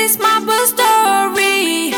is my birth story.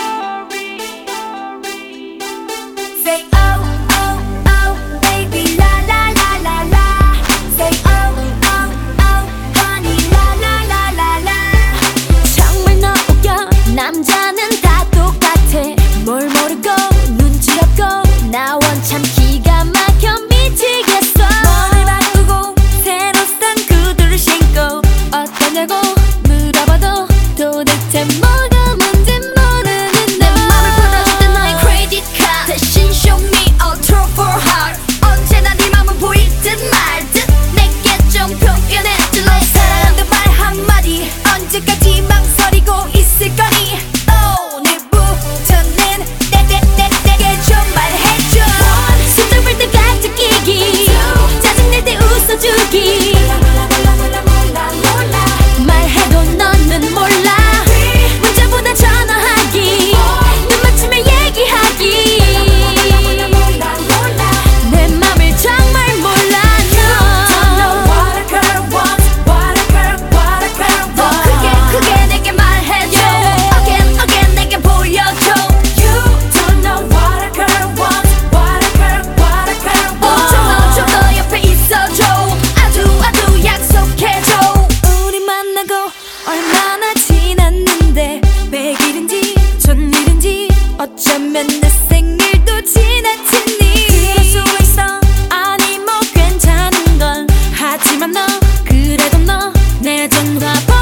Say oh, oh, oh, baby, la la la la la. Say oh, oh, oh, honey, la la la la la. 정말 너 웃겨. 남자는 다 똑같아. 뭘 모르고 눈치 없고 나 원참 기가 막혀 미치겠어. 머리 바꾸고 새로 산 구두를 신고 어떠냐고 물어봐도 도대체 뭐가 뭔지 모르는 내 맘을 풀어줄 때 너의 credit card 대신 show me a true for heart. 언제나 네 맘은 보일 듯 말 듯 내게 좀 표현해줄래. 사랑한다 말 한마디 언제까지 망설이고 있을 거니. 오늘부터는 내게 좀 말해줘. 숨잡을 때 각자 끼기 짜증낼 때 웃어주기. 말해도 너는 몰라. 문자보다 전화하기 눈 맞추며 얘기하기. 내 맘을 정말 몰라. 너 don't know what a girl wants, what a girl, what a girl wants. 더 크게 내게 말해줘. Again 내게 보여줘. You don't know what a girl wants, what a girl, what a girl wants. 좀 더 옆에 있어줘. 아주 약속해줘. 우리 만나고 얼마나 지났는데 100일인지 1000일인지 어쩌면 내 생일도 지나치니. 그럴 수 있어. 아니 뭐 괜찮은 걸. 하지만 너 그래도 너 내 전화